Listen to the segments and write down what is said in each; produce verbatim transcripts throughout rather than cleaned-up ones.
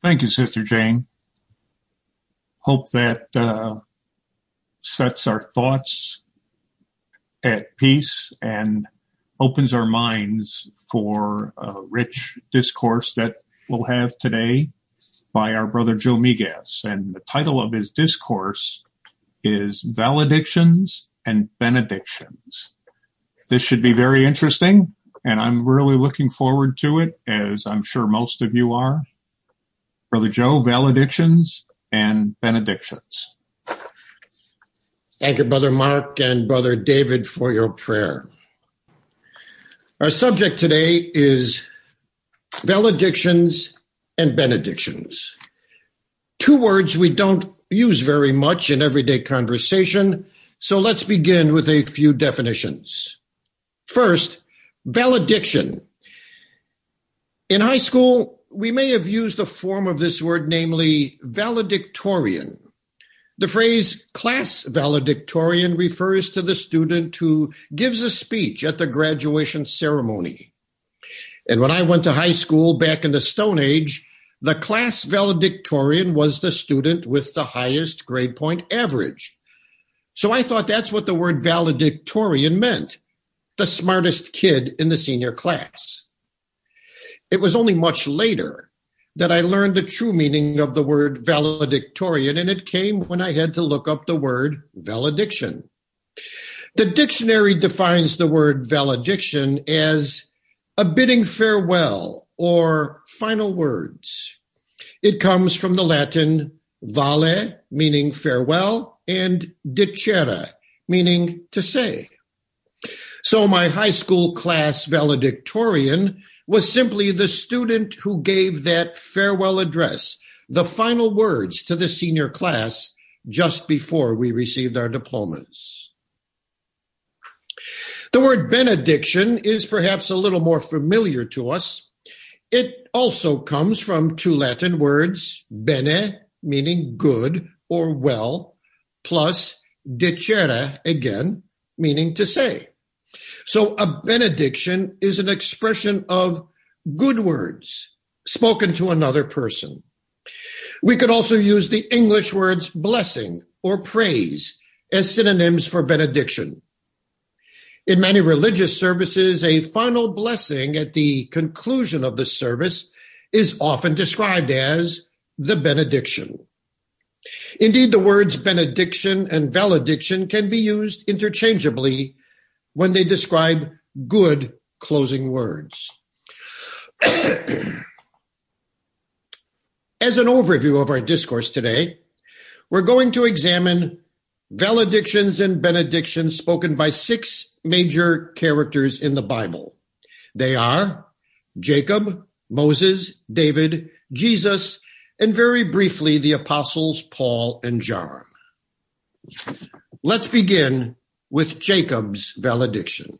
Thank you, Sister Jane. Hope that uh, sets our thoughts at peace and opens our minds for a rich discourse that we'll have today by our brother Joe Miguez. And the title of his discourse is Valedictions and Benedictions. This should be very interesting, and I'm really looking forward to it, as I'm sure most of you are. Brother Joe, valedictions and benedictions. Thank you, Brother Mark and Brother David, for your prayer. Our subject today is valedictions and benedictions. Two words we don't use very much in everyday conversation, so let's begin with a few definitions. First, valediction. In high school, we may have used a form of this word, namely valedictorian. The phrase class valedictorian refers to the student who gives a speech at the graduation ceremony. And when I went to high school back in the Stone Age, the class valedictorian was the student with the highest grade point average. So I thought that's what the word valedictorian meant, the smartest kid in the senior class. It was only much later that I learned the true meaning of the word valedictorian, and it came when I had to look up the word valediction. The dictionary defines the word valediction as a bidding farewell or final words. It comes from the Latin vale, meaning farewell, and dicere, meaning to say. So my high school class valedictorian was simply the student who gave that farewell address, the final words to the senior class just before we received our diplomas. The word benediction is perhaps a little more familiar to us. It also comes from two Latin words, bene, meaning good or well, plus dicere, again, meaning to say. So a benediction is an expression of good words spoken to another person. We could also use the English words blessing or praise as synonyms for benediction. In many religious services, a final blessing at the conclusion of the service is often described as the benediction. Indeed, the words benediction and valediction can be used interchangeably when they describe good closing words. As an overview of our discourse today, we're going to examine valedictions and benedictions spoken by six major characters in the Bible. They are Jacob, Moses, David, Jesus, and very briefly, the apostles Paul and John. Let's begin with Jacob's valediction.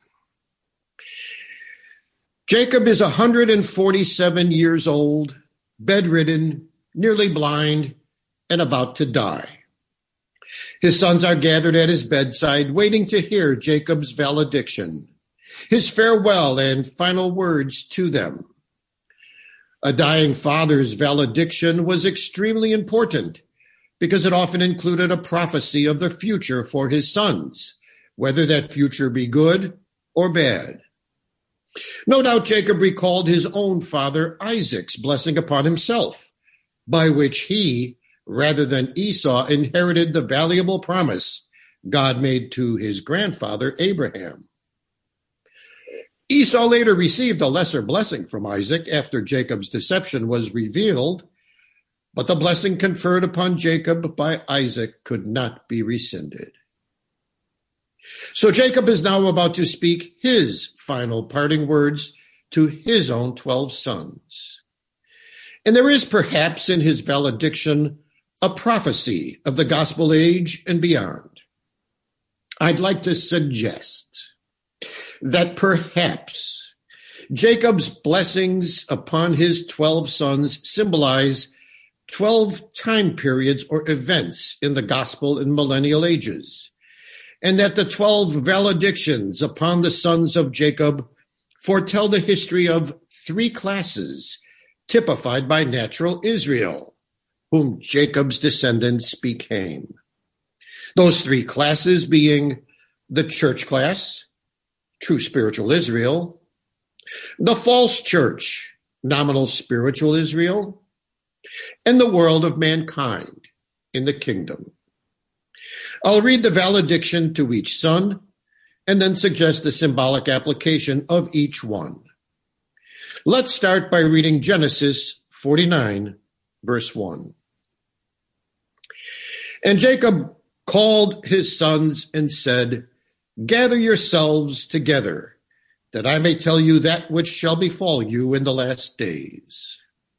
Jacob is one hundred forty-seven years old, bedridden, nearly blind, and about to die. His sons are gathered at his bedside, waiting to hear Jacob's valediction, his farewell and final words to them. A dying father's valediction was extremely important because it often included a prophecy of the future for his sons, whether that future be good or bad. No doubt Jacob recalled his own father Isaac's blessing upon himself, by which he, rather than Esau, inherited the valuable promise God made to his grandfather Abraham. Esau later received a lesser blessing from Isaac after Jacob's deception was revealed, but the blessing conferred upon Jacob by Isaac could not be rescinded. So Jacob is now about to speak his final parting words to his own twelve sons. And there is perhaps in his valediction a prophecy of the gospel age and beyond. I'd like to suggest that perhaps Jacob's blessings upon his twelve sons symbolize twelve time periods or events in the gospel and millennial ages, and that the twelve valedictions upon the sons of Jacob foretell the history of three classes typified by natural Israel, whom Jacob's descendants became. Those three classes being the church class, true spiritual Israel, the false church, nominal spiritual Israel, and the world of mankind in the kingdom. I'll read the valediction to each son and then suggest the symbolic application of each one. Let's start by reading Genesis forty-nine, verse one. And Jacob called his sons and said, "Gather yourselves together, that I may tell you that which shall befall you in the last days."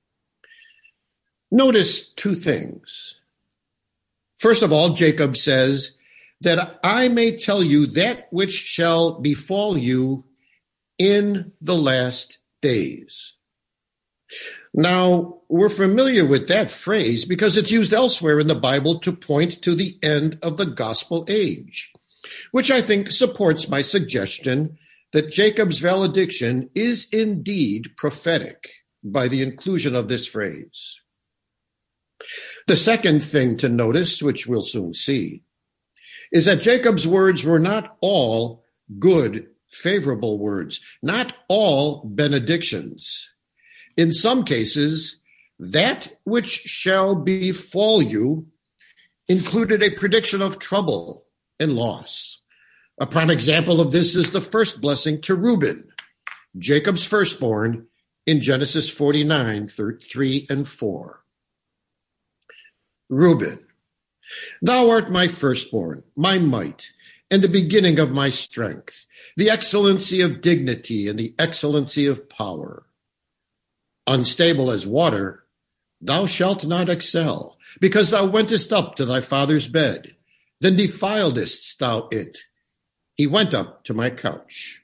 Notice two things. First of all, Jacob says, "that I may tell you that which shall befall you in the last days." Now, we're familiar with that phrase because it's used elsewhere in the Bible to point to the end of the gospel age, which I think supports my suggestion that Jacob's valediction is indeed prophetic by the inclusion of this phrase. The second thing to notice, which we'll soon see, is that Jacob's words were not all good, favorable words, not all benedictions. In some cases, that which shall befall you included a prediction of trouble and loss. A prime example of this is the first blessing to Reuben, Jacob's firstborn, in Genesis forty-nine, three and four. Reuben, thou art my firstborn, my might, and the beginning of my strength, the excellency of dignity and the excellency of power. Unstable as water, thou shalt not excel, because thou wentest up to thy father's bed, then defiledst thou it. He went up to my couch.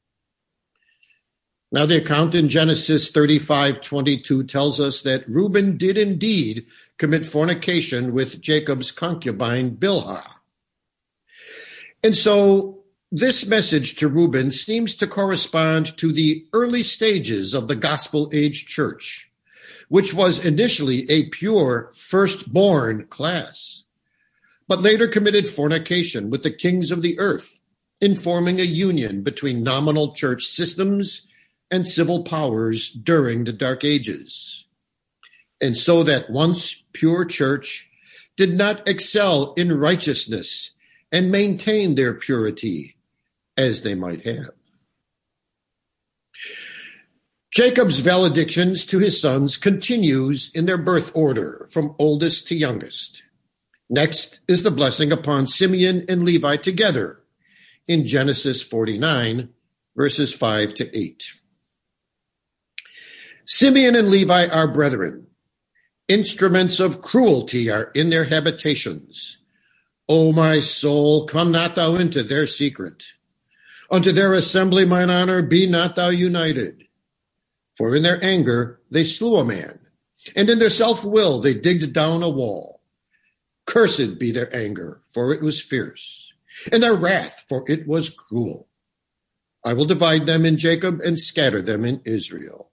Now the account in Genesis thirty-five twenty-two tells us that Reuben did indeed commit fornication with Jacob's concubine Bilhah. And so this message to Reuben seems to correspond to the early stages of the gospel age church, which was initially a pure firstborn class, but later committed fornication with the kings of the earth in forming a union between nominal church systems and civil powers during the Dark Ages. And so that once pure church did not excel in righteousness and maintain their purity as they might have. Jacob's valedictions to his sons continues in their birth order from oldest to youngest. Next is the blessing upon Simeon and Levi together in Genesis forty-nine, verses five to eight. Simeon and Levi are brethren. Instruments of cruelty are in their habitations. O my soul, come not thou into their secret. Unto their assembly, mine honor, be not thou united. For in their anger they slew a man, and in their self-will they digged down a wall. Cursed be their anger, for it was fierce, and their wrath, for it was cruel. I will divide them in Jacob and scatter them in Israel.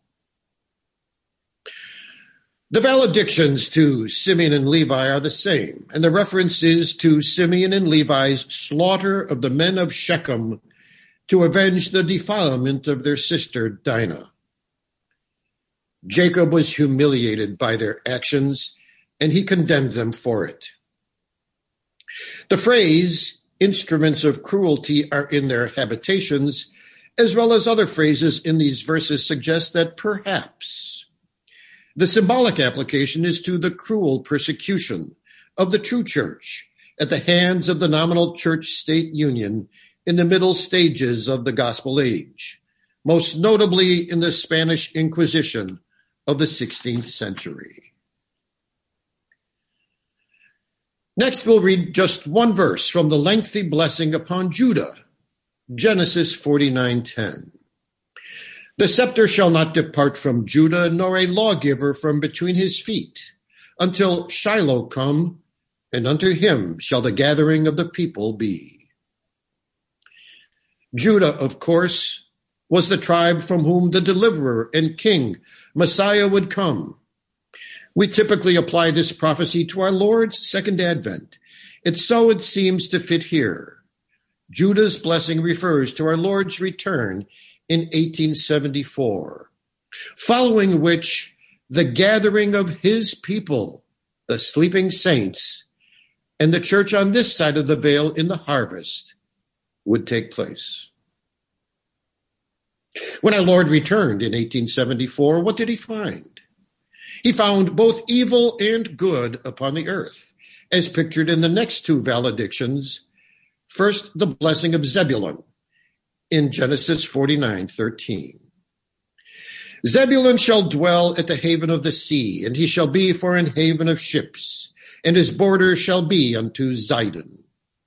The valedictions to Simeon and Levi are the same, and the reference is to Simeon and Levi's slaughter of the men of Shechem to avenge the defilement of their sister Dinah. Jacob was humiliated by their actions, and he condemned them for it. The phrase, instruments of cruelty are in their habitations, as well as other phrases in these verses, suggest that perhaps the symbolic application is to the cruel persecution of the true church at the hands of the nominal church-state union in the middle stages of the gospel age, most notably in the Spanish Inquisition of the sixteenth century. Next, we'll read just one verse from the lengthy blessing upon Judah, Genesis forty-nine ten. The scepter shall not depart from Judah, nor a lawgiver from between his feet, until Shiloh come, and unto him shall the gathering of the people be. Judah, of course, was the tribe from whom the deliverer and king Messiah would come. We typically apply this prophecy to our Lord's second advent. And so it seems to fit here. Judah's blessing refers to our Lord's return in eighteen seventy-four, following which the gathering of his people, the sleeping saints, and the church on this side of the veil in the harvest would take place. When our Lord returned in eighteen seventy-four, what did he find? He found both evil and good upon the earth, as pictured in the next two valedictions. First, the blessing of Zebulun in Genesis forty-nine thirteen. Zebulun shall dwell at the haven of the sea, and he shall be for an haven of ships, and his border shall be unto Zidon.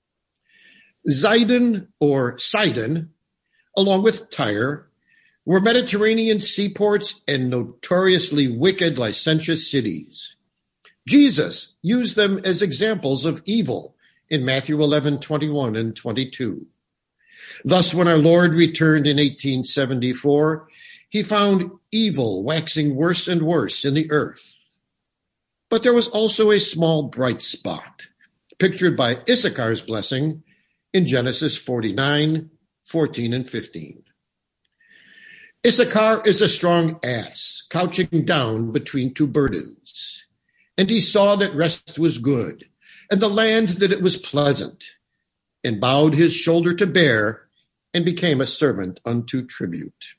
Zidon, or Sidon, along with Tyre, were Mediterranean seaports and notoriously wicked, licentious cities. Jesus used them as examples of evil in Matthew eleven twenty-one and twenty-two. Thus, when our Lord returned in eighteen seventy-four, he found evil waxing worse and worse in the earth. But there was also a small bright spot, pictured by Issachar's blessing in Genesis forty-nine fourteen and fifteen. Issachar is a strong ass, couching down between two burdens. And he saw that rest was good, and the land that it was pleasant, and bowed his shoulder to bear, and became a servant unto tribute.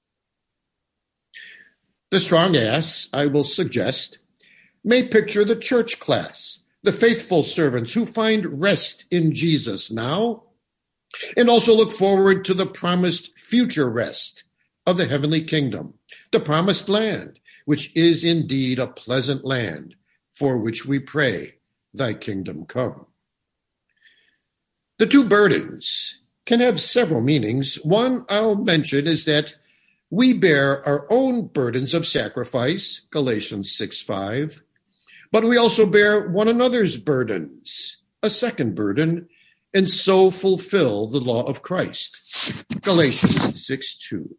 The strong ass, I will suggest, may picture the church class, the faithful servants who find rest in Jesus now, and also look forward to the promised future rest of the heavenly kingdom, the promised land, which is indeed a pleasant land, for which we pray, thy kingdom come. The two burdens can have several meanings. One I'll mention is that we bear our own burdens of sacrifice, Galatians six five, but we also bear one another's burdens, a second burden, and so fulfill the law of Christ, Galatians six two.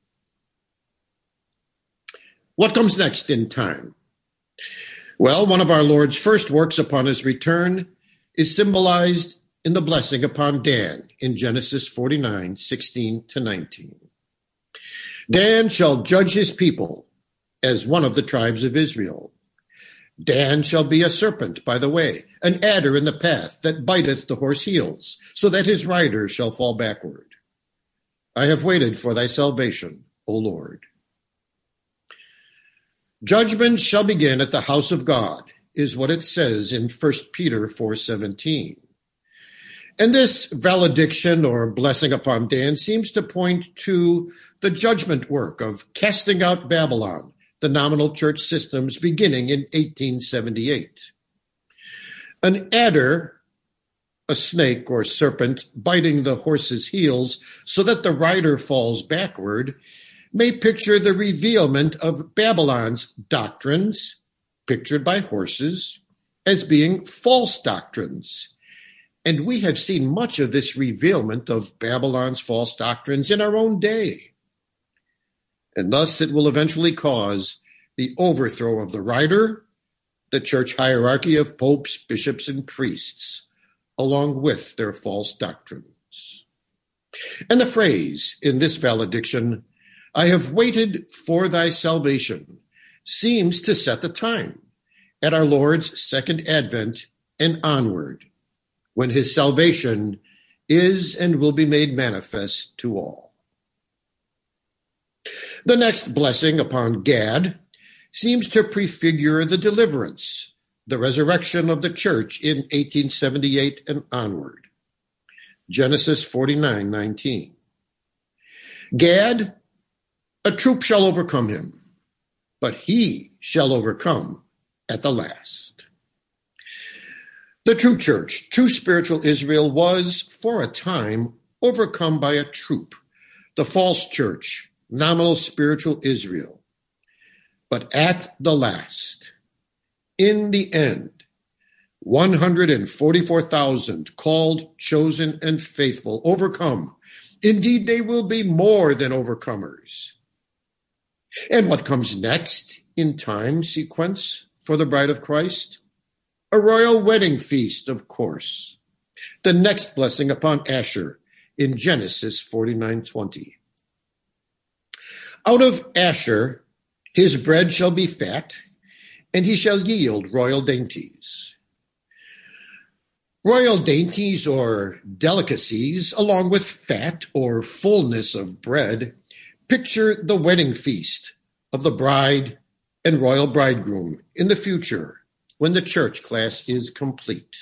What comes next in time? Well, one of our Lord's first works upon his return is symbolized in the blessing upon Dan in Genesis forty-nine sixteen to nineteen. Dan shall judge his people as one of the tribes of Israel. Dan shall be a serpent by the way, an adder in the path that biteth the horse heels, so that his rider shall fall backward. I have waited for thy salvation, O Lord. Judgment shall begin at the house of God, is what it says in First Peter four seventeen. And this valediction or blessing upon Dan seems to point to the judgment work of casting out Babylon, the nominal church systems beginning in eighteen seventy-eight. An adder, a snake or serpent biting the horse's heels so that the rider falls backward, may picture the revealment of Babylon's doctrines, pictured by horses, as being false doctrines. And we have seen much of this revealment of Babylon's false doctrines in our own day. And thus it will eventually cause the overthrow of the rider, the church hierarchy of popes, bishops, and priests, along with their false doctrines. And the phrase in this valediction, I have waited for thy salvation, seems to set the time at our Lord's second advent and onward, when his salvation is and will be made manifest to all. The next blessing upon Gad seems to prefigure the deliverance, the resurrection of the church in eighteen seventy-eight and onward. Genesis forty-nine nineteen. Gad, a troop shall overcome him, but he shall overcome at the last. The true church, true spiritual Israel, was, for a time, overcome by a troop, the false church, nominal spiritual Israel. But at the last, in the end, one hundred forty-four thousand called, chosen, and faithful overcome. Indeed, they will be more than overcomers. And what comes next in time sequence for the bride of Christ? A royal wedding feast, of course. The next blessing upon Asher in Genesis forty-nine twenty. Out of Asher his bread shall be fat, and he shall yield royal dainties. Royal dainties or delicacies, along with fat or fullness of bread, picture the wedding feast of the bride and royal bridegroom in the future when the church class is complete.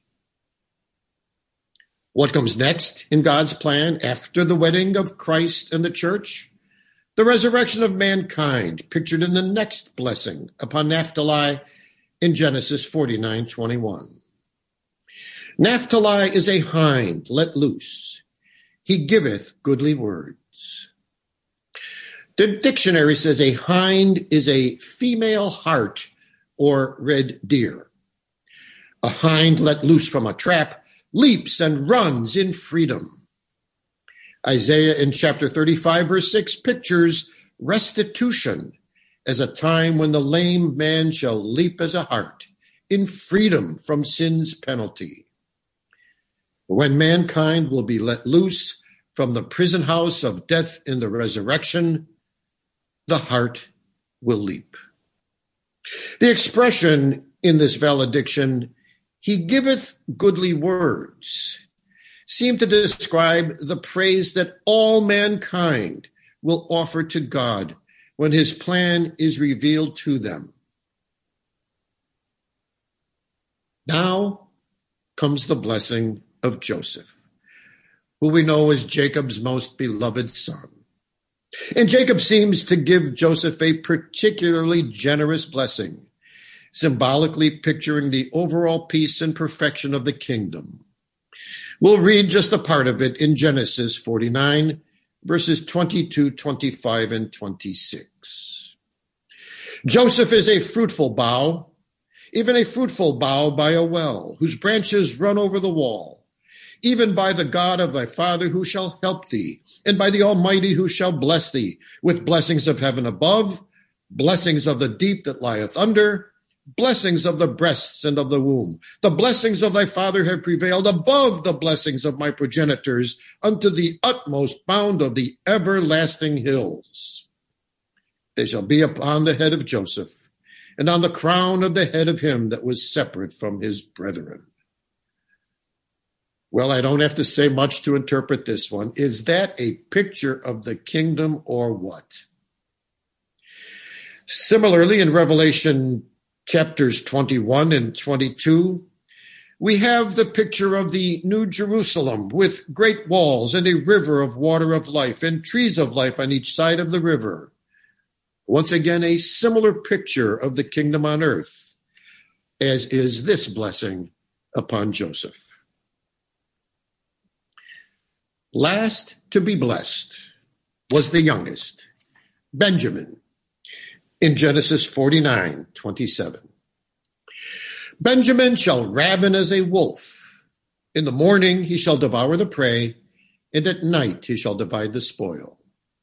What comes next in God's plan after the wedding of Christ and the church? The resurrection of mankind, pictured in the next blessing upon Naphtali in Genesis forty-nine twenty-one. Naphtali is a hind let loose. He giveth goodly words. The dictionary says a hind is a female hart or red deer. A hind let loose from a trap leaps and runs in freedom. Isaiah in chapter thirty-five, verse six, pictures restitution as a time when the lame man shall leap as a hart in freedom from sin's penalty. When mankind will be let loose from the prison house of death in the resurrection, the hart will leap. The expression in this valediction, he giveth goodly words, seem to describe the praise that all mankind will offer to God when his plan is revealed to them. Now comes the blessing of Joseph, who we know as Jacob's most beloved son. And Jacob seems to give Joseph a particularly generous blessing, symbolically picturing the overall peace and perfection of the kingdom. We'll read just a part of it in Genesis forty-nine, verses twenty-two, twenty-five, and twenty-six. Joseph is a fruitful bough, even a fruitful bough by a well, whose branches run over the wall. Even by the God of thy father who shall help thee, and by the Almighty who shall bless thee, with blessings of heaven above, blessings of the deep that lieth under, blessings of the breasts and of the womb. The blessings of thy father have prevailed above the blessings of my progenitors unto the utmost bound of the everlasting hills. They shall be upon the head of Joseph, and on the crown of the head of him that was separate from his brethren. Well, I don't have to say much to interpret this one. Is that a picture of the kingdom or what? Similarly, in Revelation chapters twenty-one and twenty-two, we have the picture of the New Jerusalem with great walls and a river of water of life and trees of life on each side of the river. Once again, a similar picture of the kingdom on earth, as is this blessing upon Joseph. Last to be blessed was the youngest, Benjamin, in Genesis forty-nine twenty-seven. Benjamin shall raven as a wolf. In the morning he shall devour the prey, and at night he shall divide the spoil.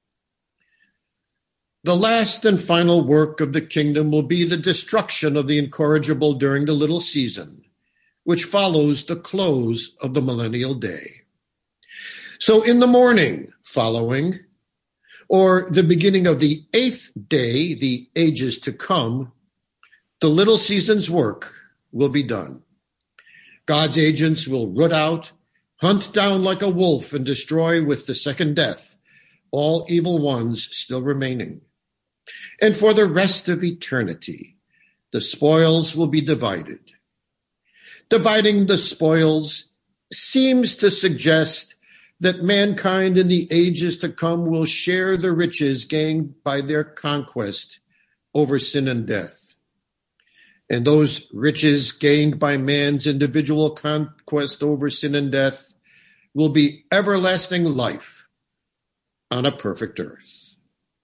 The last and final work of the kingdom will be the destruction of the incorrigible during the little season, which follows the close of the millennial day. So in the morning following, or the beginning of the eighth day, the ages to come, the little season's work will be done. God's agents will root out, hunt down like a wolf, and destroy with the second death all evil ones still remaining. And for the rest of eternity, the spoils will be divided. Dividing the spoils seems to suggest that mankind in the ages to come will share the riches gained by their conquest over sin and death. And those riches gained by man's individual conquest over sin and death will be everlasting life on a perfect earth.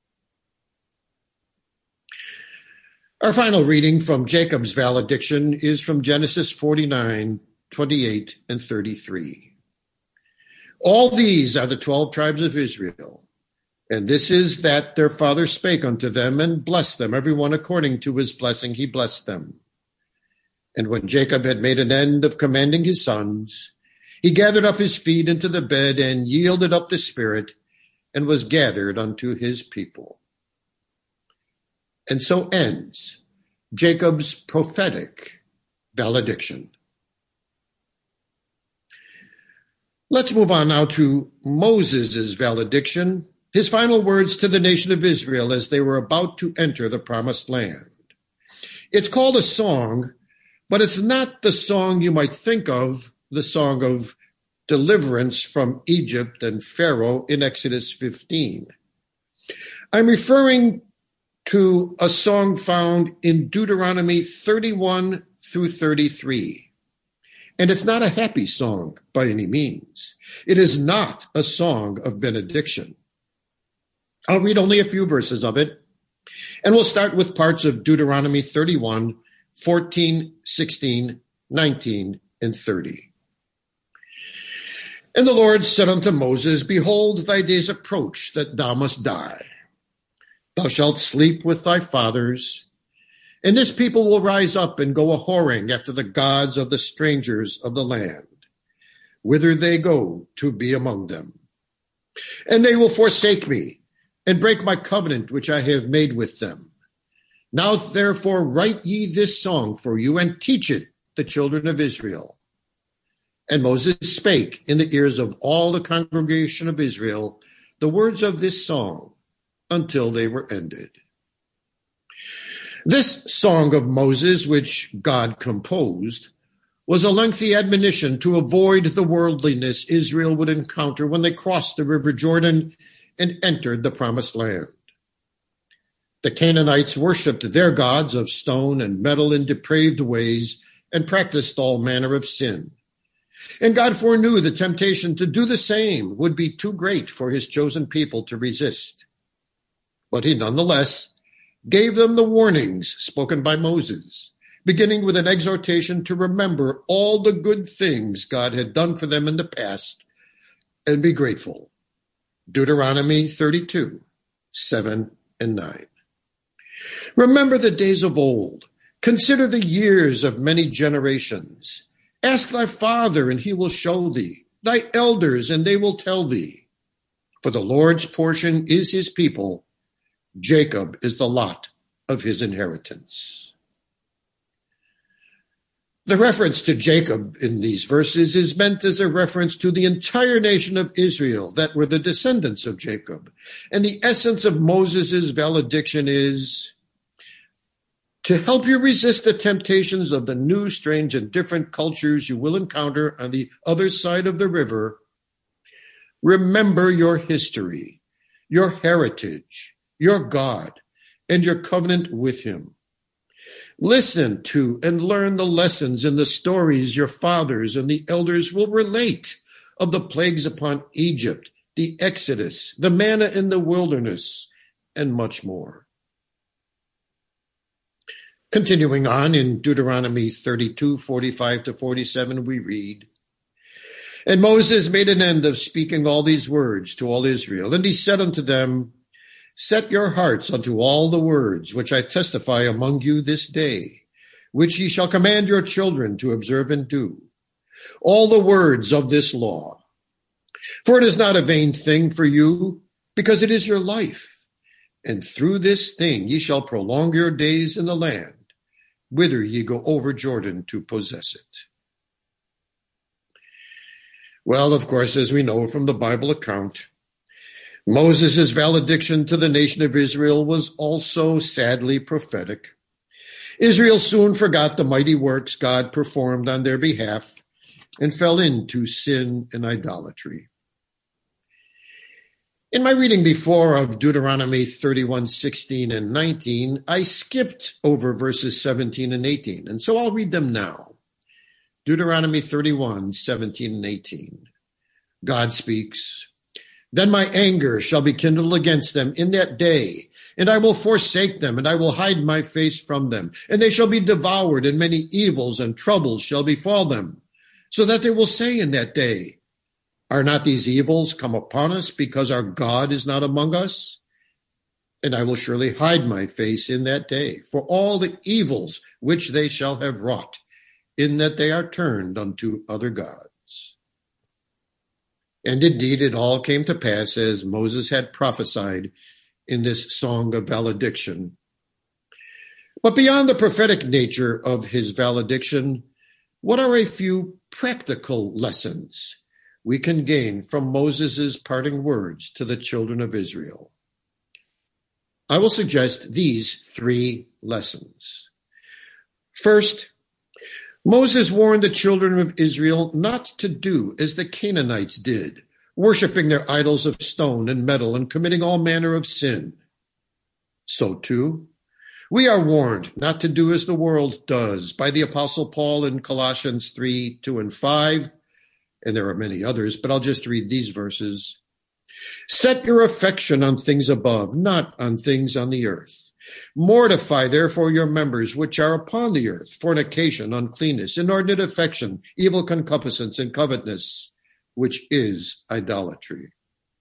Our final reading from Jacob's valediction is from Genesis forty-nine, twenty-eight, and thirty-three. All these are the twelve tribes of Israel, And this is that their father spake unto them and blessed them, every one according to his blessing he blessed them. And when Jacob had made an end of commanding his sons, he gathered up his feet into the bed and yielded up the spirit and was gathered unto his people. And so ends Jacob's prophetic valediction. Let's move on now to Moses' valediction, his final words to the nation of Israel as they were about to enter the promised land. It's called a song, but it's not the song you might think of, the song of deliverance from Egypt and Pharaoh in Exodus fifteen. I'm referring to a song found in Deuteronomy thirty-one through thirty-three. And it's not a happy song by any means. It is not a song of benediction. I'll read only a few verses of it, and we'll start with parts of Deuteronomy thirty-one, fourteen, sixteen, nineteen, and thirty. And the Lord said unto Moses, Behold, thy days approach, that thou must die. Thou shalt sleep with thy fathers, and this people will rise up and go a-whoring after the gods of the strangers of the land, whither they go to be among them. And they will forsake me, and break my covenant which I have made with them. Now therefore write ye this song for you, and teach it the children of Israel. And Moses spake in the ears of all the congregation of Israel the words of this song until they were ended. This song of Moses, which God composed, was a lengthy admonition to avoid the worldliness Israel would encounter when they crossed the river Jordan and entered the promised land. The Canaanites worshipped their gods of stone and metal in depraved ways and practiced all manner of sin. And God foreknew the temptation to do the same would be too great for his chosen people to resist. But he nonetheless gave them the warnings spoken by Moses, beginning with an exhortation to remember all the good things God had done for them in the past and be grateful. Deuteronomy thirty-two, seven and nine. Remember the days of old. Consider the years of many generations. Ask thy father, and he will show thee, thy elders, and they will tell thee. For the Lord's portion is his people. Jacob is the lot of his inheritance. The reference to Jacob in these verses is meant as a reference to the entire nation of Israel that were the descendants of Jacob. And the essence of Moses' valediction is to help you resist the temptations of the new, strange, and different cultures you will encounter on the other side of the river. Remember your history, your heritage, your God, and your covenant with him. Listen to and learn the lessons in the stories your fathers and the elders will relate of the plagues upon Egypt, the Exodus, the manna in the wilderness, and much more. Continuing on in Deuteronomy thirty-two, forty-five to forty-seven, we read, And Moses made an end of speaking all these words to all Israel, and he said unto them, Set your hearts unto all the words which I testify among you this day, which ye shall command your children to observe and do, all the words of this law. For it is not a vain thing for you, because it is your life. And through this thing ye shall prolong your days in the land, whither ye go over Jordan to possess it. Well, of course, as we know from the Bible account, Moses' valediction to the nation of Israel was also sadly prophetic. Israel soon forgot the mighty works God performed on their behalf and fell into sin and idolatry. In my reading before of Deuteronomy thirty-one, sixteen, and nineteen, I skipped over verses seventeen and eighteen, and so I'll read them now. Deuteronomy thirty-one, seventeen, and eighteen. God speaks, Then my anger shall be kindled against them in that day, and I will forsake them, and I will hide my face from them, and they shall be devoured, and many evils and troubles shall befall them, so that they will say in that day, Are not these evils come upon us because our God is not among us? And I will surely hide my face in that day for all the evils which they shall have wrought, in that they are turned unto other gods. And indeed it all came to pass as Moses had prophesied in this song of valediction. But beyond the prophetic nature of his valediction, what are a few practical lessons we can gain from Moses' parting words to the children of Israel? I will suggest these three lessons. First, Moses warned the children of Israel not to do as the Canaanites did, worshiping their idols of stone and metal and committing all manner of sin. So too, we are warned not to do as the world does by the Apostle Paul in Colossians three, two, and five, and there are many others, but I'll just read these verses. Set your affection on things above, not on things on the earth. Mortify, therefore, your members which are upon the earth, fornication, uncleanness, inordinate affection, evil concupiscence, and covetousness, which is idolatry.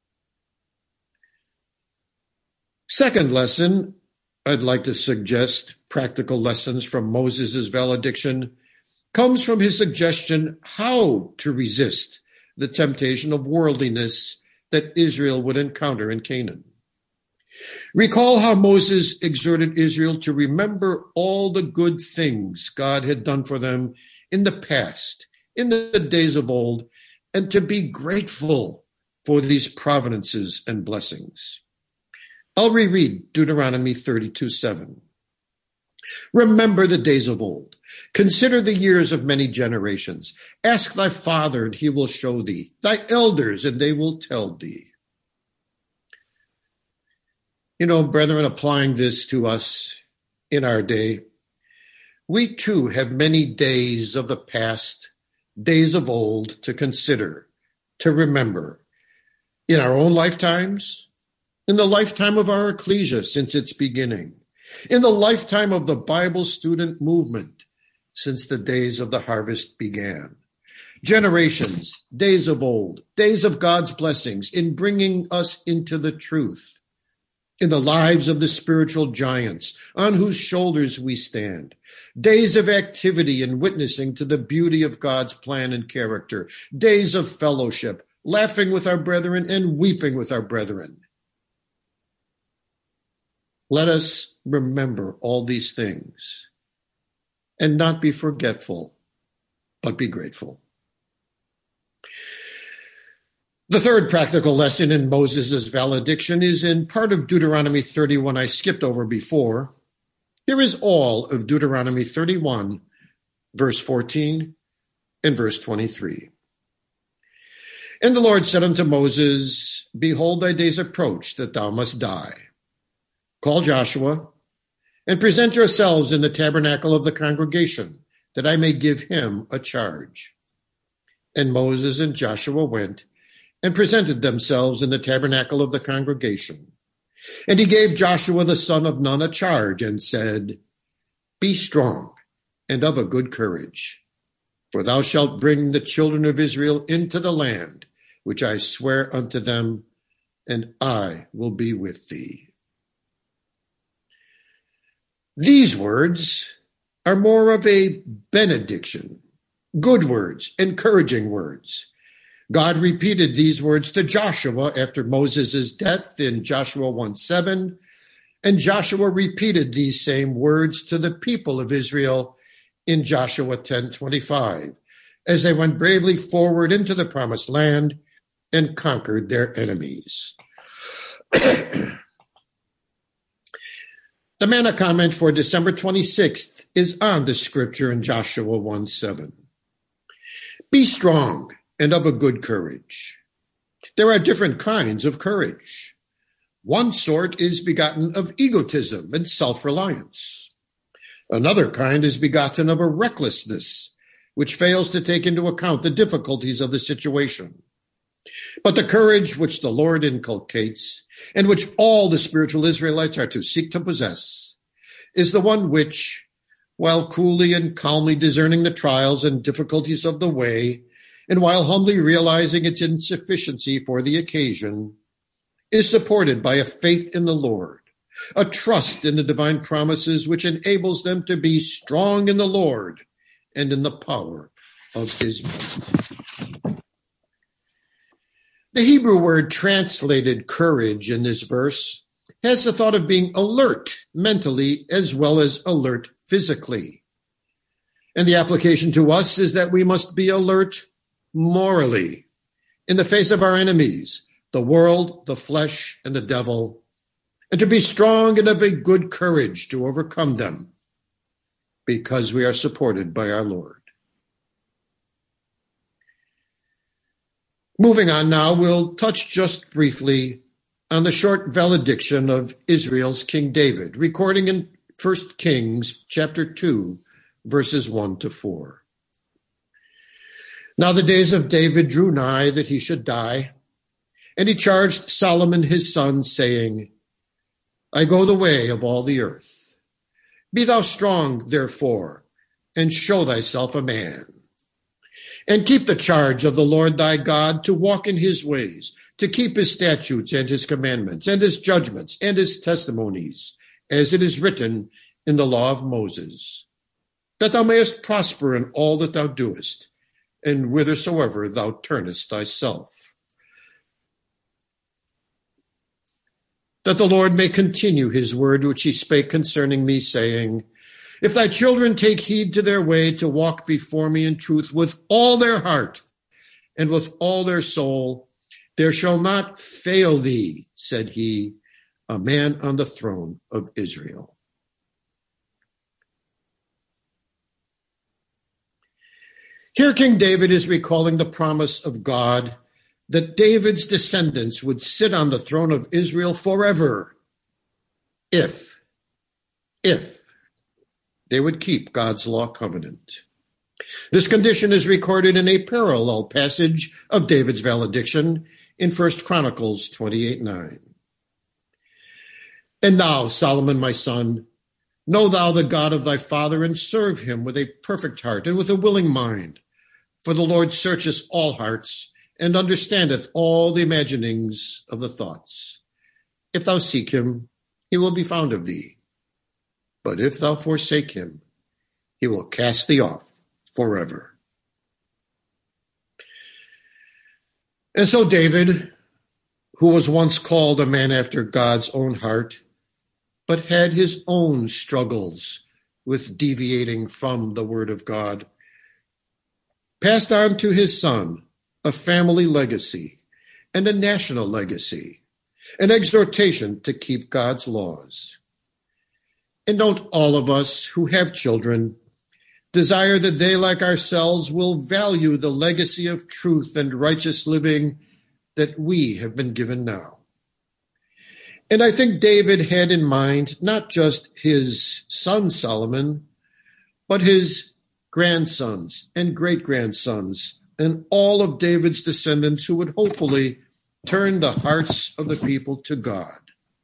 Second lesson, I'd like to suggest practical lessons from Moses' valediction, comes from his suggestion how to resist the temptation of worldliness that Israel would encounter in Canaan. Recall how Moses exhorted Israel to remember all the good things God had done for them in the past, in the days of old, and to be grateful for these providences and blessings. I'll reread Deuteronomy thirty-two seven. Remember the days of old. Consider the years of many generations. Ask thy father, and he will show thee, thy elders, and they will tell thee. You know, brethren, applying this to us in our day, we too have many days of the past, days of old to consider, to remember, in our own lifetimes, in the lifetime of our ecclesia since its beginning, in the lifetime of the Bible student movement since the days of the harvest began. Generations, days of old, days of God's blessings in bringing us into the truth, in the lives of the spiritual giants on whose shoulders we stand, days of activity and witnessing to the beauty of God's plan and character, days of fellowship, laughing with our brethren and weeping with our brethren. Let us remember all these things and not be forgetful, but be grateful. The third practical lesson in Moses' valediction is in part of Deuteronomy thirty-one I skipped over before. Here is all of Deuteronomy thirty-one, verse fourteen and verse twenty-three. And the Lord said unto Moses, Behold, thy days approach that thou must die. Call Joshua, and present yourselves in the tabernacle of the congregation, that I may give him a charge. And Moses and Joshua went and presented themselves in the tabernacle of the congregation. And he gave Joshua the son of Nun a charge, and said, Be strong and of a good courage, for thou shalt bring the children of Israel into the land, which I swear unto them, and I will be with thee. These words are more of a benediction, good words, encouraging words. God repeated these words to Joshua after Moses' death in Joshua one seven, and Joshua repeated these same words to the people of Israel in Joshua ten twenty-five, as they went bravely forward into the promised land and conquered their enemies. The manna comment for December twenty-sixth is on the scripture in Joshua one seven. Be strong and of a good courage. There are different kinds of courage. One sort is begotten of egotism and self-reliance. Another kind is begotten of a recklessness, which fails to take into account the difficulties of the situation. But the courage which the Lord inculcates, and which all the spiritual Israelites are to seek to possess, is the one which, while coolly and calmly discerning the trials and difficulties of the way, and while humbly realizing its insufficiency for the occasion, is supported by a faith in the Lord, a trust in the divine promises which enables them to be strong in the Lord and in the power of his might. The Hebrew word translated courage in this verse has the thought of being alert mentally as well as alert physically. And the application to us is that we must be alert morally in the face of our enemies, the world, the flesh, and the devil, and to be strong and of a good courage to overcome them because we are supported by our Lord. Moving on now, we'll touch just briefly on the short valediction of Israel's King David, recording in First Kings chapter two, verses one to four. Now the days of David drew nigh that he should die, and he charged Solomon his son, saying, I go the way of all the earth. Be thou strong, therefore, and show thyself a man. And keep the charge of the Lord thy God to walk in his ways, to keep his statutes and his commandments and his judgments and his testimonies, as it is written in the law of Moses, that thou mayest prosper in all that thou doest, and whithersoever thou turnest thyself. That the Lord may continue his word which he spake concerning me, saying, if thy children take heed to their way to walk before me in truth with all their heart and with all their soul, there shall not fail thee, said he, a man on the throne of Israel. Here King David is recalling the promise of God that David's descendants would sit on the throne of Israel forever if, if, they would keep God's law covenant. This condition is recorded in a parallel passage of David's valediction in First Chronicles twenty-eight nine. And thou, Solomon, my son, know thou the God of thy father, and serve him with a perfect heart and with a willing mind. For the Lord searcheth all hearts, and understandeth all the imaginings of the thoughts. If thou seek him, he will be found of thee. But if thou forsake him, he will cast thee off forever. And so David, who was once called a man after God's own heart, but had his own struggles with deviating from the word of God, passed on to his son a family legacy and a national legacy, an exhortation to keep God's laws. And don't all of us who have children desire that they, like ourselves, will value the legacy of truth and righteous living that we have been given now? And I think David had in mind not just his son Solomon, but his grandsons and great-grandsons and all of David's descendants who would hopefully turn the hearts of the people to God.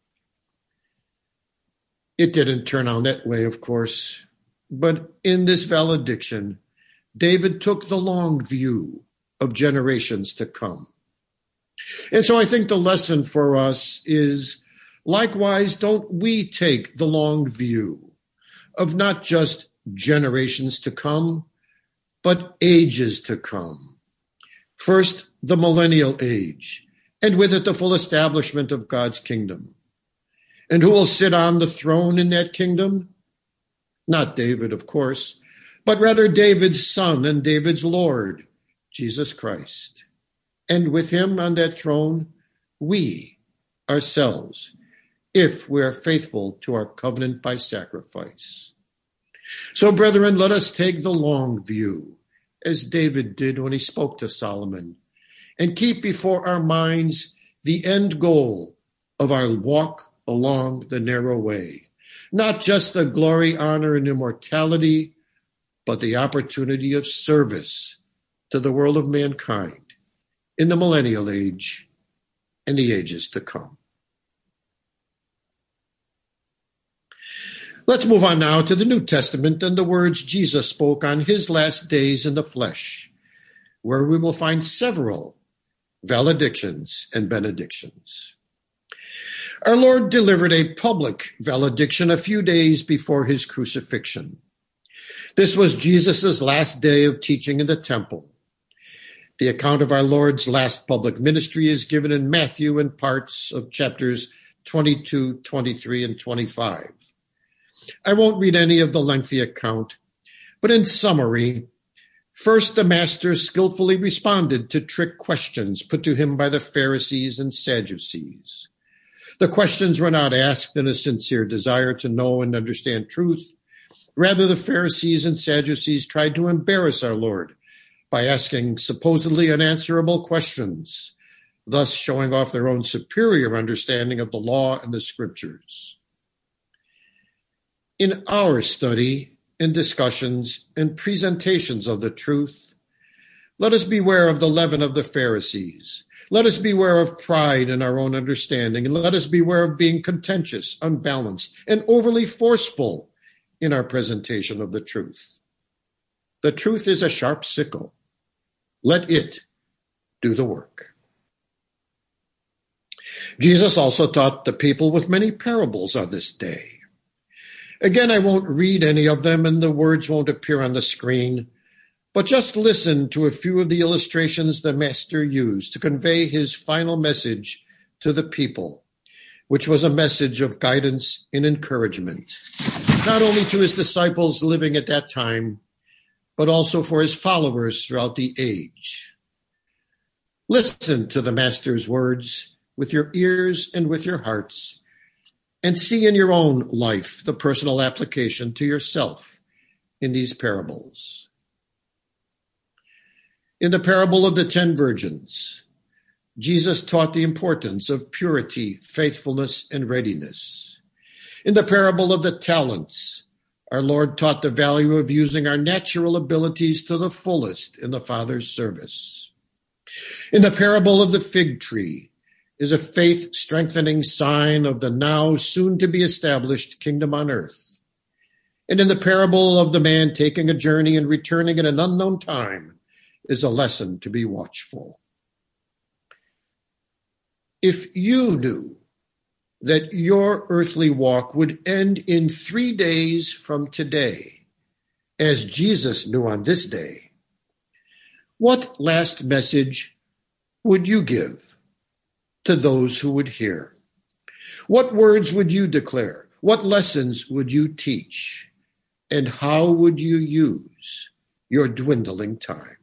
It didn't turn out that way, of course, but in this valediction, David took the long view of generations to come. And so I think the lesson for us is, likewise, don't we take the long view of not just generations to come, but ages to come. First, the millennial age, and with it the full establishment of God's kingdom. And who will sit on the throne in that kingdom? Not David, of course, but rather David's son and David's Lord, Jesus Christ. And with him on that throne, we ourselves, if we are faithful to our covenant by sacrifice. So, brethren, let us take the long view, as David did when he spoke to Solomon, and keep before our minds the end goal of our walk along the narrow way. Not just the glory, honor, and immortality, but the opportunity of service to the world of mankind in the millennial age and the ages to come. Let's move on now to the New Testament and the words Jesus spoke on his last days in the flesh, where we will find several valedictions and benedictions. Our Lord delivered a public valediction a few days before his crucifixion. This was Jesus' last day of teaching in the temple. The account of our Lord's last public ministry is given in Matthew and parts of chapters twenty-two, twenty-three, and twenty-five. I won't read any of the lengthy account, but in summary, first the Master skillfully responded to trick questions put to him by the Pharisees and Sadducees. The questions were not asked in a sincere desire to know and understand truth. Rather, the Pharisees and Sadducees tried to embarrass our Lord by asking supposedly unanswerable questions, thus showing off their own superior understanding of the law and the scriptures. In our study and discussions and presentations of the truth, let us beware of the leaven of the Pharisees. Let us beware of pride in our own understanding, and let us beware of being contentious, unbalanced, and overly forceful in our presentation of the truth. The truth is a sharp sickle. Let it do the work. Jesus also taught the people with many parables on this day. Again, I won't read any of them, and the words won't appear on the screen, but just listen to a few of the illustrations the Master used to convey his final message to the people, which was a message of guidance and encouragement, not only to his disciples living at that time, but also for his followers throughout the age. Listen to the Master's words with your ears and with your hearts, and see in your own life the personal application to yourself in these parables. In the parable of the ten virgins, Jesus taught the importance of purity, faithfulness, and readiness. In the parable of the talents, our Lord taught the value of using our natural abilities to the fullest in the Father's service. In the parable of the fig tree is a faith-strengthening sign of the now soon-to-be-established kingdom on earth. And in the parable of the man taking a journey and returning at an unknown time is a lesson to be watchful. If you knew that your earthly walk would end in three days from today, as Jesus knew on this day, what last message would you give to those who would hear? What words would you declare? What lessons would you teach? And how would you use your dwindling time?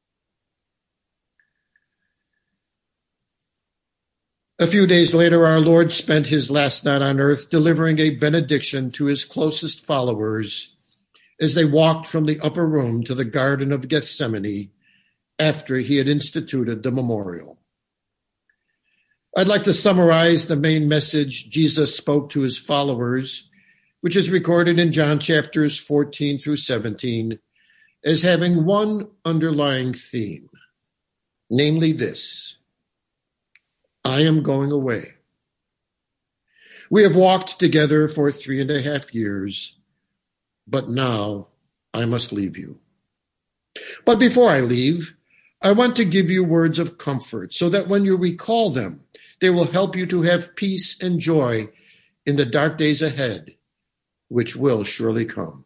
A few days later, our Lord spent his last night on earth delivering a benediction to his closest followers as they walked from the upper room to the Garden of Gethsemane after he had instituted the memorial. I'd like to summarize the main message Jesus spoke to his followers, which is recorded in John chapters fourteen through seventeen, as having one underlying theme, namely this: I am going away. We have walked together for three and a half years, but now I must leave you. But before I leave, I want to give you words of comfort so that when you recall them, they will help you to have peace and joy in the dark days ahead, which will surely come.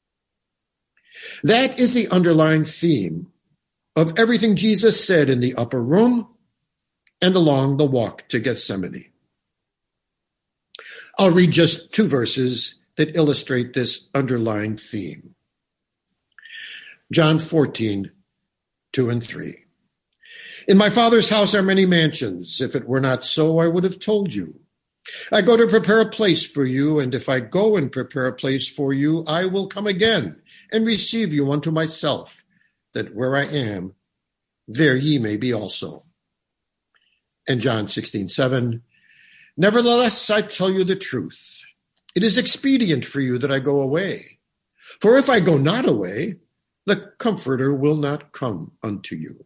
That is the underlying theme of everything Jesus said in the upper room and along the walk to Gethsemane. I'll read just two verses that illustrate this underlying theme. John fourteen, two and three. In my Father's house are many mansions. If it were not so, I would have told you. I go to prepare a place for you, and if I go and prepare a place for you, I will come again and receive you unto myself, that where I am, there ye may be also. And John sixteen, seven, nevertheless, I tell you the truth. It is expedient for you that I go away. For if I go not away, the Comforter will not come unto you.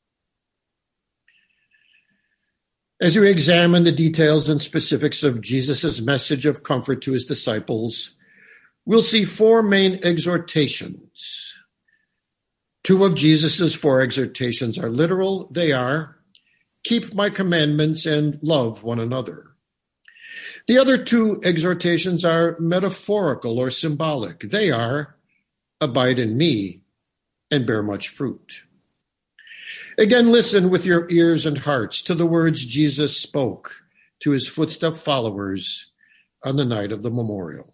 As we examine the details and specifics of Jesus' message of comfort to his disciples, we'll see four main exhortations Two of Jesus' four exhortations are literal. They are, keep my commandments and love one another. The other two exhortations are metaphorical or symbolic. They are, abide in me and bear much fruit. Again, listen with your ears and hearts to the words Jesus spoke to his footstep followers on the night of the memorial.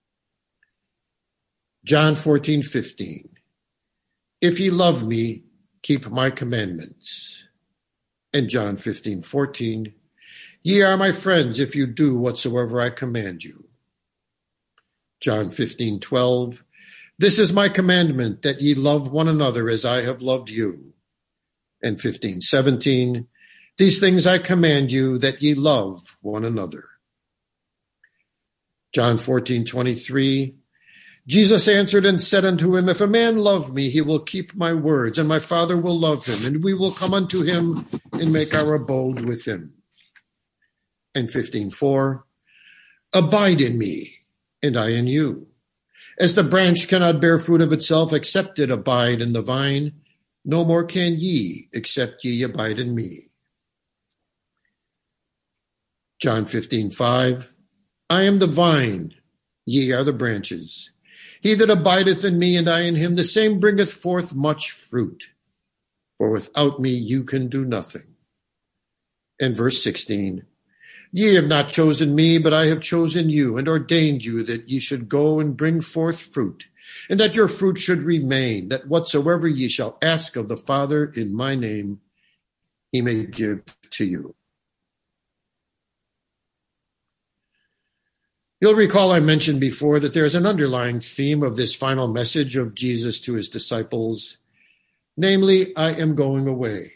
John fourteen fifteen. If ye love me, keep my commandments. And John fifteen fourteen. Ye are my friends if you do whatsoever I command you. John fifteen twelve. This is my commandment, that ye love one another as I have loved you. And fifteen seventeen. These things I command you, that ye love one another. John fourteen twenty-three. Jesus answered and said unto him, if a man love me, he will keep my words, and my Father will love him, and we will come unto him and make our abode with him. And fifteen four. Abide in me, and I in you. As the branch cannot bear fruit of itself except it abide in the vine, no more can ye except ye abide in me. John fifteen five. I am the vine, ye are the branches. He that abideth in me and I in him, the same bringeth forth much fruit. For without me you can do nothing. And verse sixteen. Ye have not chosen me, but I have chosen you, and ordained you that ye should go and bring forth fruit, and that your fruit should remain, that whatsoever ye shall ask of the Father in my name, he may give to you. You'll recall I mentioned before that there is an underlying theme of this final message of Jesus to his disciples, namely, I am going away.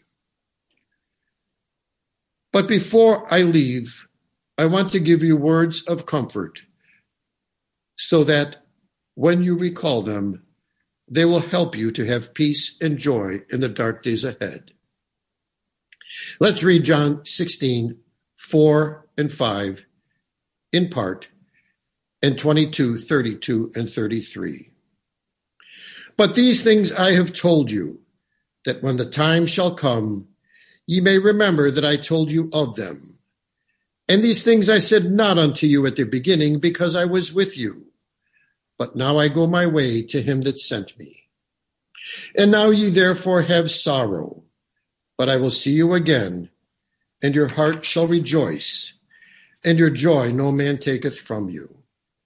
But before I leave, I want to give you words of comfort so that when you recall them, they will help you to have peace and joy in the dark days ahead. Let's read John sixteen, four and five in part, and twenty-two, thirty-two, and thirty-three. But these things I have told you, that when the time shall come, ye may remember that I told you of them. And these things I said not unto you at the beginning, because I was with you. But now I go my way to him that sent me. And now ye therefore have sorrow, but I will see you again, and your heart shall rejoice, and your joy no man taketh from you.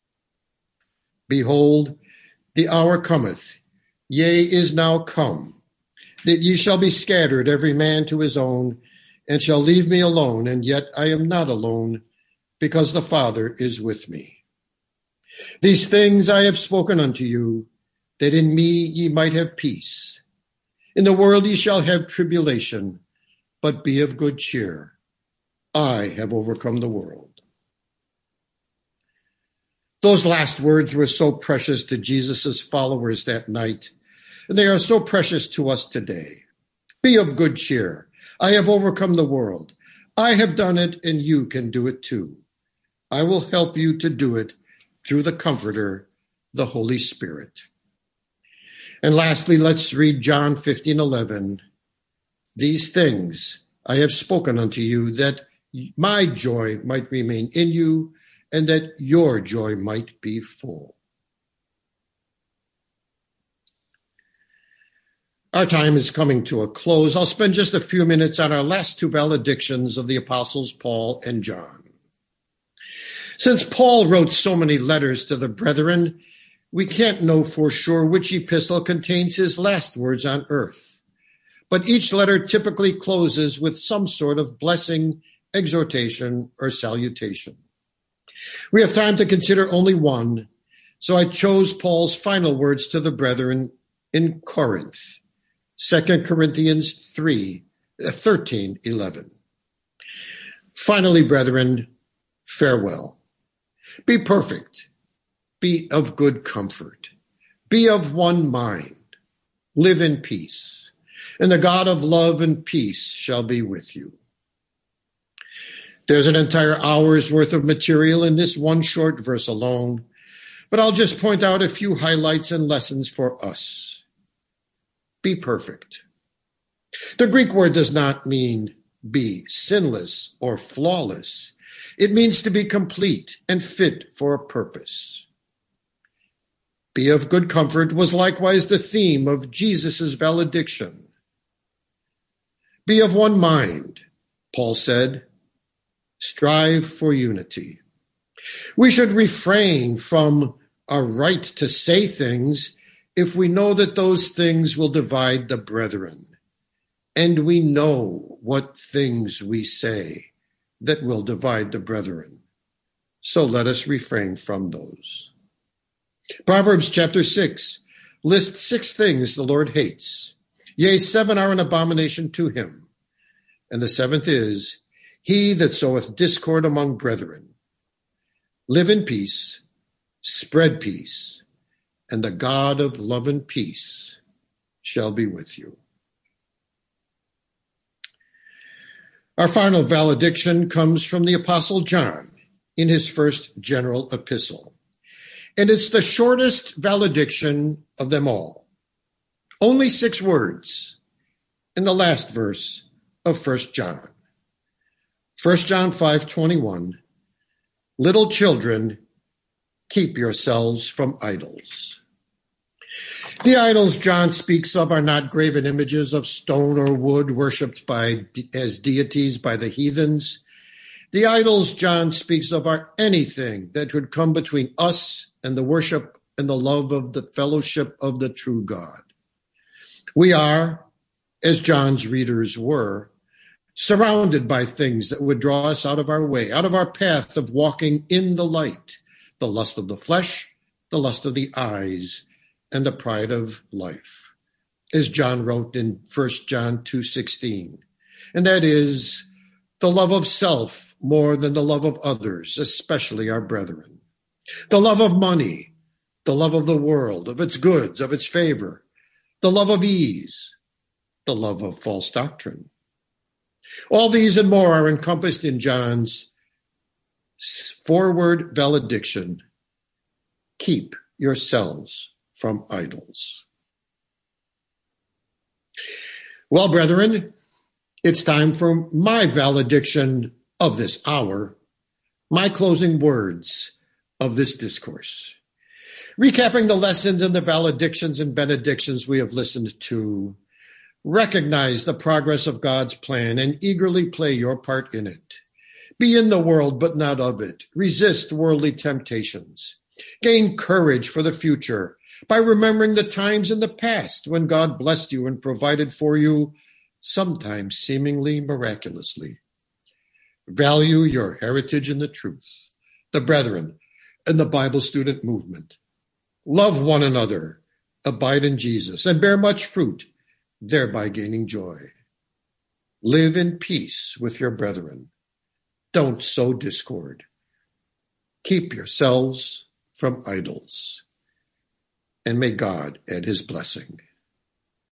Behold, the hour cometh, yea, is now come, that ye shall be scattered every man to his own, and shall leave me alone, and yet I am not alone, because the Father is with me. These things I have spoken unto you, that in me ye might have peace. In the world ye shall have tribulation, but be of good cheer. I have overcome the world. Those last words were so precious to Jesus' followers that night. They are so precious to us today. Be of good cheer. I have overcome the world. I have done it, and you can do it too. I will help you to do it through the Comforter, the Holy Spirit. And lastly, let's read John fifteen eleven. These things I have spoken unto you, that my joy might remain in you, and that your joy might be full. Our time is coming to a close. I'll spend just a few minutes on our last two valedictions of the apostles Paul and John. Since Paul wrote so many letters to the brethren, we can't know for sure which epistle contains his last words on earth. But each letter typically closes with some sort of blessing, exhortation, or salutation. We have time to consider only one, so I chose Paul's final words to the brethren in Corinth. Second Corinthians three, thirteen, eleven. Finally, brethren, farewell. Be perfect. Be of good comfort. Be of one mind. Live in peace. And the God of love and peace shall be with you. There's an entire hour's worth of material in this one short verse alone, but I'll just point out a few highlights and lessons for us. be perfect. The Greek word does not mean be sinless or flawless. It means to be complete and fit for a purpose. Be of good comfort was likewise the theme of Jesus' valediction. Be of one mind, Paul said. Strive for unity. We should refrain from a right to say things if we know that those things will divide the brethren. And we know what things we say that will divide the brethren. So let us refrain from those. Proverbs chapter six lists six things the Lord hates. Yea, seven are an abomination to him. And the seventh is, he that soweth discord among brethren. Live in peace, spread peace, and the God of love and peace shall be with you. Our final valediction comes from the Apostle John in his first general epistle. And it's the shortest valediction of them all. Only six words in the last verse of First John. First John five twenty-one, little children, keep yourselves from idols. The idols John speaks of are not graven images of stone or wood worshipped by as deities by the heathens. The idols John speaks of are anything that would come between us and the worship and the love of the fellowship of the true God. We are, as John's readers were, surrounded by things that would draw us out of our way, out of our path of walking in the light, the lust of the flesh, the lust of the eyes, and the pride of life, as John wrote in First John two sixteen. And that is the love of self more than the love of others, especially our brethren. The love of money, the love of the world, of its goods, of its favor, the love of ease, the love of false doctrine. All these and more are encompassed in John's forward valediction. Keep yourselves from idols. Well, brethren, it's time for my valediction of this hour, my closing words of this discourse. Recapping the lessons and the valedictions and benedictions we have listened to, recognize the progress of God's plan and eagerly play your part in it. Be in the world, but not of it. Resist worldly temptations. Gain courage for the future by remembering the times in the past when God blessed you and provided for you, sometimes seemingly miraculously. Value your heritage in the truth, the brethren, and the Bible student movement. Love one another, abide in Jesus, and bear much fruit, thereby gaining joy. Live in peace with your brethren. Don't sow discord. Keep yourselves from idols. And may God add his blessing.